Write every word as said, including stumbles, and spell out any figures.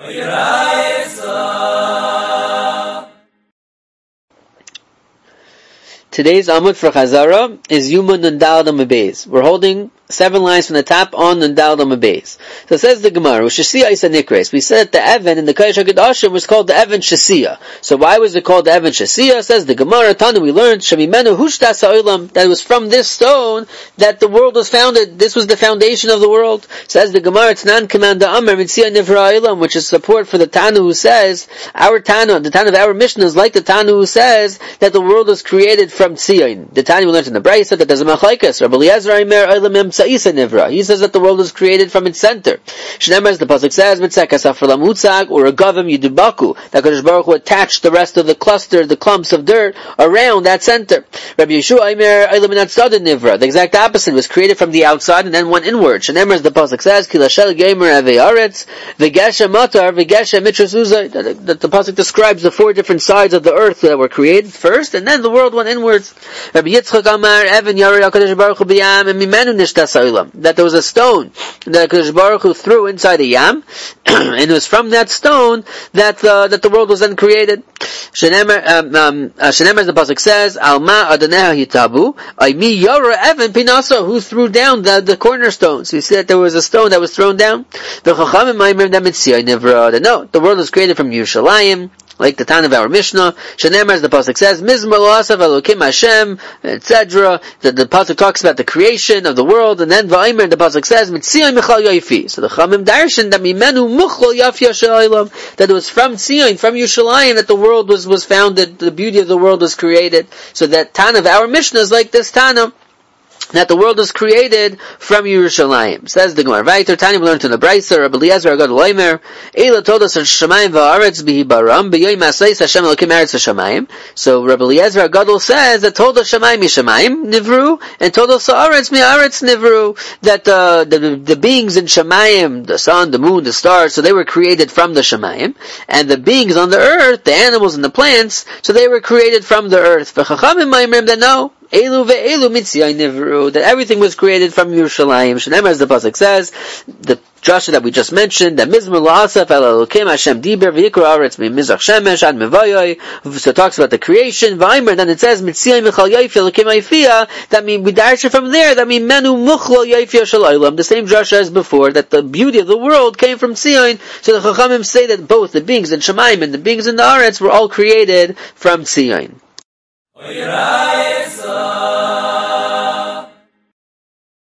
Today's Amud for Chazara is Yuma Nun Daled Amud Beis. We're holding seven lines from the top on Nun Daled Amud Beis. So it says the Gemara, Shasiya Isa Nikres. We said that the Evan in the Kodesh HaKadoshim was called the Evan Shasiya. So why was it called the Evan Shasiya? Says the Gemara, Tanu, we learned, Shamimenu Hushtas HaOlam, that it was from this stone that the world was founded. This was the foundation of the world. Says the Gemara, Tanan Kamanda Amar Mitzia Nivra Olam, which is support for the Tanu who says, our Tanu, the Tanu of our Mishnah is like the Tanu who says that the world was created from Tzion. The Tanu we learned in the Brayso that there's a Machlaikas. Rabbi Eliezer Aimer Olam Emtsaisa Nivra. He says that the world was created from its center. Shneimar, as the pasuk says, Mitzekas Afralam Utzag, or a Gavim Yidubaku, that Kodesh Baruch Hu attached the rest of the cluster, the clumps of dirt, around that center. Rabbi Yeshua Aimer Olam Enatzadin Nivra. The exact opposite was created from the outside and then went inward. Shneimar, as the pasuk says, Kilashel Gamer Ave Aretz, V'gesha Matar, V'gesha Mitras Uzay. That the pasuk describes the four different sides of the earth that were created first, and then the world went inwards. Rabbi Yitzchak Amar Evan Yari HaKadosh Baruch Hu B'yam and Mimenu Nishtas HaOlam, that there was a stone that HaKadosh Baruch Hu threw inside the yam, and it was from that stone that uh, that the world was then created. Shenemar, um, um, uh, Shenemar, as the pasuk says, Alma Adoneha Hitabu, Aymi Yara Evan Pinasa, who threw down the, the cornerstone. So you see that there was a stone that was thrown down. The Chachamim Maimer Damitzia Nevra. No, the world was created from Yerushalayim, like the Tan of our Mishnah. Shenemar, as the pasuk says, Mizmar Lo'asav Elokim Hashem, et cetera. The, the pasuk talks about the creation of the world, and then Va'aymer, the pasuk says, Mitzion Michal Yoifi. So the Chamim Darshan that Mimenu Muchlo Yafya She'olam, that it was from Tzion, from Yerushalayim, that the world was was founded, the beauty of the world was created. So that Tan of our Mishnah is like this Tana, that the world was created from Yerushalayim. Says the Gemara. Vayter Tanya, we learned in the Brayso, Rabbi Eliezer Agad Leimer, Eila told us Shamayim va'aretz bihibaram, b'yoyim asayis Hashem elokim eretz Shamayim. So Rabbi Eliezer Agadol says that told us Shamayim Mishamayim nivru, and told us Haaretz mi'aretz nivru, that uh, the, the beings in Shamayim, the sun, the moon, the stars, so they were created from the Shamayim, and the beings on the earth, the animals and the plants, so they were created from the earth. V'chachamim ma'imrim that no, Elu ve'elu mitziyai nivru, that everything was created from Yerushalayim. Shneimar, as the pasuk says, the drasha that we just mentioned, that Mizmar La'asaf El Elokim Hashem Diber V'yikra Aretz Mimizrach Shemesh Ad Mevayoy. So it talks about the creation. V'aymer, then it says Mitziyai Michal Yoifi Elokim Ayfiya. That means we darsha from there. That means Menu Muchlo Yoifi Shel Olam. The same drasha as before, that the beauty of the world came from Tzion. So the Chachamim say that both the beings in Shemaim and the beings in the Aretz were all created from Tzion.